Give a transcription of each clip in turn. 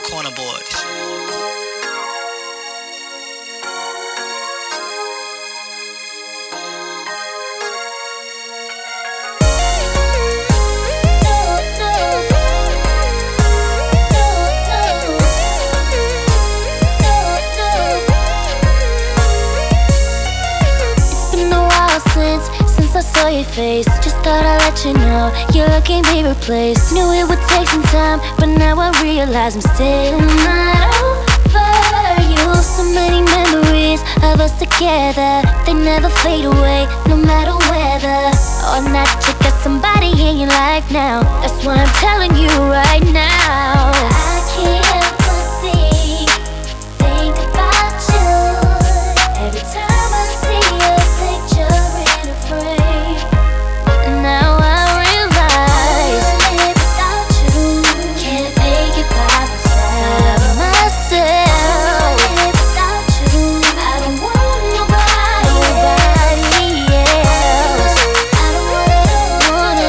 Corner Boys. Since I saw your face, just thought I'd let you know you're looking to be replaced. Knew it would take some time, but now I realize I'm still not over you. So many memories of us together, they never fade away, no matter whether or not you got somebody in your life now. That's why I'm telling you right now, I can't help but think about you every time I see your picture in a frame. And now I realize I can't live without you, can't make it by myself. I can't live without you, I don't want nobody else. I don't wanna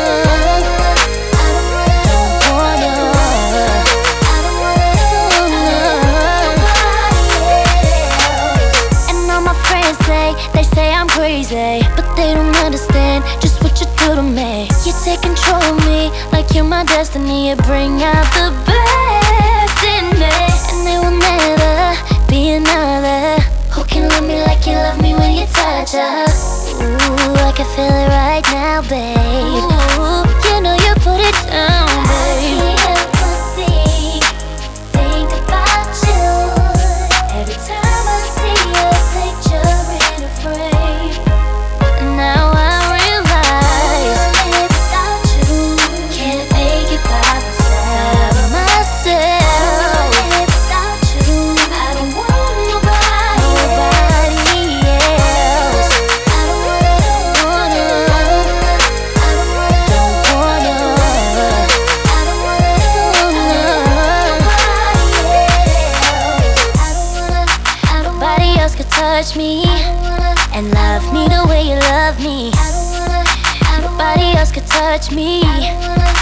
And all my friends they say I'm crazy, but they don't understand just what you do to me. You take control of me like you're my destiny. You bring out the best in me, and there will never be another who can love me like you love me when you touch her. Ooh, I can feel it right now, babe. Ooh, you know you put it down, babe. I can't help but think about you every time I see your picture in a frame. And now I realize I can't live without you, can't make it by myself. I can't live without you, I don't want nobody else. I don't wanna Nobody else could touch me and love me the way you love me. Nobody else could touch me